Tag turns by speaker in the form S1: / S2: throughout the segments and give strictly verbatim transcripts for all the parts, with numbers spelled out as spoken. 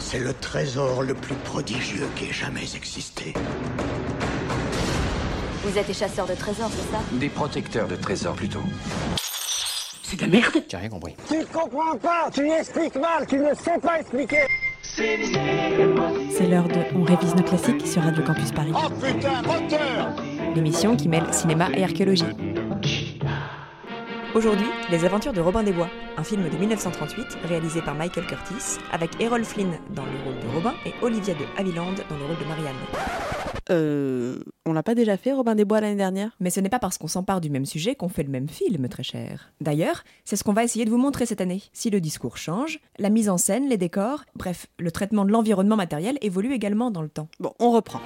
S1: C'est le trésor le plus prodigieux qui ait jamais existé.
S2: Vous êtes des chasseurs de trésors, c'est ça?
S3: Des protecteurs de trésors, plutôt.
S1: C'est de la merde.
S4: J'ai rien compris.
S5: Tu ne comprends pas, tu expliques mal, tu ne sais pas expliquer.
S6: C'est l'heure de On révise nos classiques sur Radio Campus Paris.
S5: Oh putain, moteur!
S6: L'émission qui mêle cinéma et archéologie. Aujourd'hui, Les Aventures de Robin des Bois, un film de dix-neuf cent trente-huit réalisé par Michael Curtiz, avec Errol Flynn dans le rôle de Robin et Olivia de Havilland dans le rôle de Marianne.
S7: Euh... On l'a pas déjà fait, Robin des Bois, l'année dernière ?
S6: Mais ce n'est pas parce qu'on s'empare du même sujet qu'on fait le même film, très cher. D'ailleurs, c'est ce qu'on va essayer de vous montrer cette année. Si le discours change, la mise en scène, les décors, bref, le traitement de l'environnement matériel évolue également dans le temps.
S7: Bon, on reprend.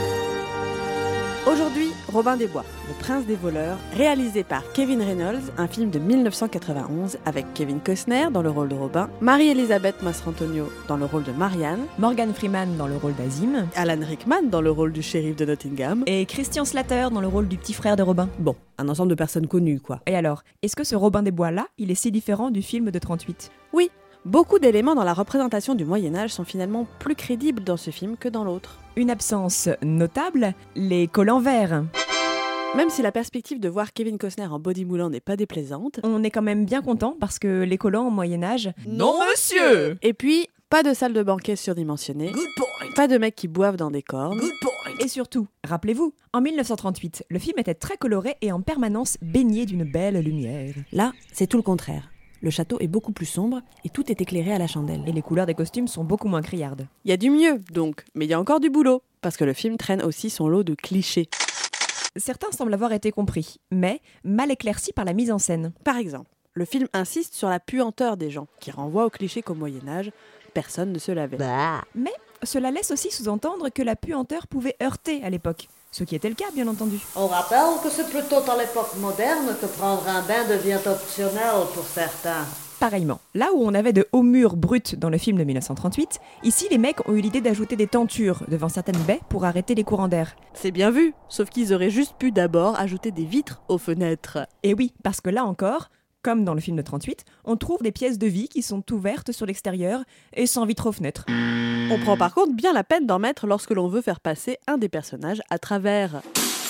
S7: Aujourd'hui, Robin des Bois, le prince des voleurs, réalisé par Kevin Reynolds, un film de dix-neuf cent quatre-vingt-onze avec Kevin Costner dans le rôle de Robin, Marie-Elisabeth Mastrantonio dans le rôle de Marianne,
S6: Morgan Freeman dans le rôle d'Azim,
S7: Alan Rickman dans le rôle du shérif de Nottingham,
S6: et Christian Slater dans le rôle du petit frère de Robin.
S7: Bon, un ensemble de personnes connues, quoi.
S6: Et alors, est-ce que ce Robin des Bois-là, il est si différent du film de trente-huit ?
S7: Oui, beaucoup d'éléments dans la représentation du Moyen-Âge sont finalement plus crédibles dans ce film que dans l'autre.
S6: Une absence notable, les collants verts.
S7: Même si la perspective de voir Kevin Costner en body moulant n'est pas déplaisante,
S6: on est quand même bien content parce que les collants au Moyen-Âge...
S7: Non monsieur ! Et puis, pas de salle de banquet surdimensionnée, pas de mecs qui boivent dans des cornes,
S6: et surtout, rappelez-vous, en dix-neuf cent trente-huit, le film était très coloré et en permanence baigné d'une belle lumière.
S7: Là, c'est tout le contraire. Le château est beaucoup plus sombre et tout est éclairé à la chandelle.
S6: Et les couleurs des costumes sont beaucoup moins criardes.
S7: Il y a du mieux, donc, mais il y a encore du boulot, parce que le film traîne aussi son lot de clichés.
S6: Certains semblent avoir été compris, mais mal éclaircis par la mise en scène.
S7: Par exemple, le film insiste sur la puanteur des gens, qui renvoie au cliché qu'au Moyen-Âge, personne ne se lavait.
S6: Bah. Mais cela laisse aussi sous-entendre que la puanteur pouvait heurter à l'époque. Ce qui était le cas, bien entendu.
S8: On rappelle que c'est plutôt à l'époque moderne que prendre un bain devient optionnel pour certains.
S6: Pareillement, là où on avait de hauts murs bruts dans le film de dix-neuf cent trente-huit, ici les mecs ont eu l'idée d'ajouter des tentures devant certaines baies pour arrêter les courants d'air.
S7: C'est bien vu, sauf qu'ils auraient juste pu d'abord ajouter des vitres aux fenêtres.
S6: Et oui, parce que là encore, comme dans le film de trente-huit, on trouve des pièces de vie qui sont ouvertes sur l'extérieur et sans vitres aux fenêtres.
S7: On prend par contre bien la peine d'en mettre lorsque l'on veut faire passer un des personnages à travers.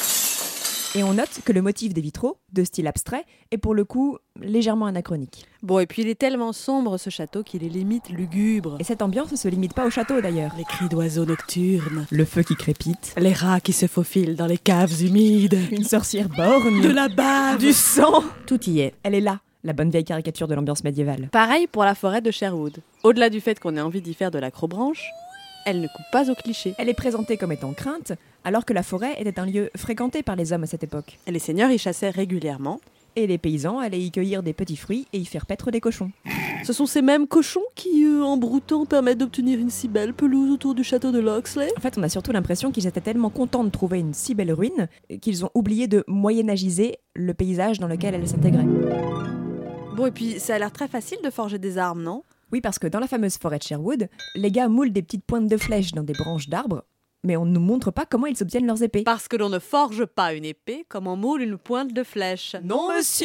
S6: Et on note que le motif des vitraux, de style abstrait, est pour le coup légèrement anachronique.
S7: Bon, et puis il est tellement sombre ce château qu'il est limite lugubre.
S6: Et cette ambiance ne se limite pas au château d'ailleurs.
S7: Les cris d'oiseaux nocturnes,
S6: le feu qui crépite,
S7: les rats qui se faufilent dans les caves humides,
S6: une sorcière borgne,
S7: de la bave,
S6: du sang.
S7: Tout y est.
S6: Elle est là, la bonne vieille caricature de l'ambiance médiévale.
S7: Pareil pour la forêt de Sherwood. Au-delà du fait qu'on ait envie d'y faire de l'acrobranche, elle ne coupe pas au cliché.
S6: Elle est présentée comme étant crainte, alors que la forêt était un lieu fréquenté par les hommes à cette époque.
S7: Et les seigneurs y chassaient régulièrement.
S6: Et les paysans allaient y cueillir des petits fruits et y faire paître des cochons.
S7: Ce sont ces mêmes cochons qui, euh, en broutant, permettent d'obtenir une si belle pelouse autour du château de Locksley.
S6: En fait, on a surtout l'impression qu'ils étaient tellement contents de trouver une si belle ruine qu'ils ont oublié de moyenâgiser le paysage dans lequel elle s'intégrait.
S7: Bon, et puis ça a l'air très facile de forger des armes, non ?
S6: Oui, parce que dans la fameuse forêt de Sherwood, les gars moulent des petites pointes de flèches dans des branches d'arbres, mais on ne nous montre pas comment ils obtiennent leurs épées.
S7: Parce que l'on ne forge pas une épée comme on moule une pointe de flèche.
S6: Non, monsieur !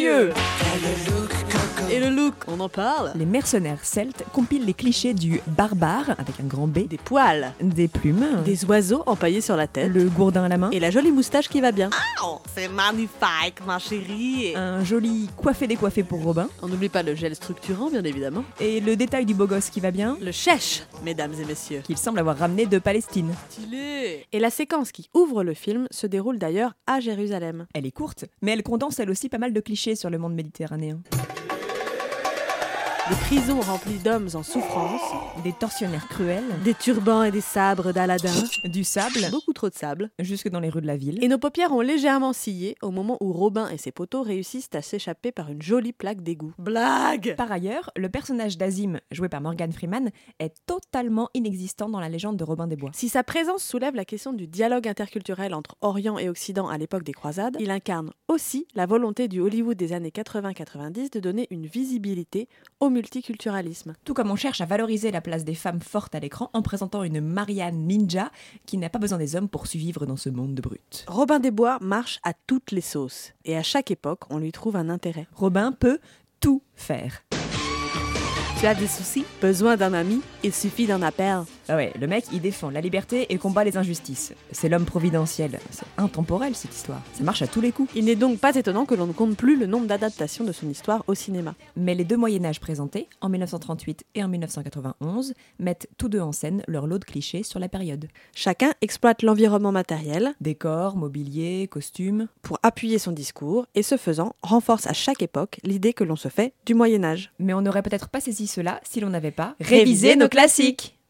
S7: Et le look, on en parle ?
S6: Les mercenaires celtes compilent les clichés du barbare, avec un grand B,
S7: des poils,
S6: des plumes,
S7: des oiseaux empaillés sur la tête,
S6: le gourdin à la main,
S7: et la jolie moustache qui va bien.
S8: Oh, c'est magnifique, ma chérie.
S6: Un joli coiffé-décoiffé pour Robin.
S7: On n'oublie pas le gel structurant, bien évidemment.
S6: Et le détail du beau gosse qui va bien.
S7: Le chèche, mesdames et messieurs.
S6: Qu'il semble avoir ramené de Palestine.
S7: Stylé. Et la séquence qui ouvre le film se déroule d'ailleurs à Jérusalem.
S6: Elle est courte, mais elle condense elle aussi pas mal de clichés sur le monde méditerranéen.
S7: Des prisons remplies d'hommes en souffrance,
S6: des tortionnaires cruels,
S7: des turbans et des sabres d'Aladin,
S6: du sable,
S7: beaucoup trop de sable,
S6: jusque dans les rues de la ville.
S7: Et nos paupières ont légèrement scié au moment où Robin et ses poteaux réussissent à s'échapper par une jolie plaque d'égout. Blague !
S6: Par ailleurs, le personnage d'Azim, joué par Morgan Freeman, est totalement inexistant dans la légende de Robin des Bois.
S7: Si sa présence soulève la question du dialogue interculturel entre Orient et Occident à l'époque des croisades, il incarne aussi la volonté du Hollywood des années quatre-vingts quatre-vingt-dix de donner une visibilité au multiculturalisme.
S6: Tout comme on cherche à valoriser la place des femmes fortes à l'écran en présentant une Marianne ninja qui n'a pas besoin des hommes pour survivre dans ce monde de brutes.
S7: Robin des Bois marche à toutes les sauces et à chaque époque on lui trouve un intérêt.
S6: Robin peut tout faire.
S7: Tu as des soucis? Besoin d'un ami? Il suffit d'un appel.
S6: Ah ouais, le mec, il défend la liberté et combat les injustices. C'est l'homme providentiel. C'est intemporel, cette histoire. Ça marche à tous les coups.
S7: Il n'est donc pas étonnant que l'on ne compte plus le nombre d'adaptations de son histoire au cinéma.
S6: Mais les deux Moyen-Âge présentés, en mille neuf cent trente-huit et en mille neuf cent quatre-vingt-onze, mettent tous deux en scène leur lot de clichés sur la période.
S7: Chacun exploite l'environnement matériel,
S6: décors, mobilier, costumes,
S7: pour appuyer son discours et ce faisant, renforce à chaque époque l'idée que l'on se fait du Moyen-Âge.
S6: Mais on n'aurait peut-être pas saisi cela si l'on n'avait pas
S7: révisé nos classiques.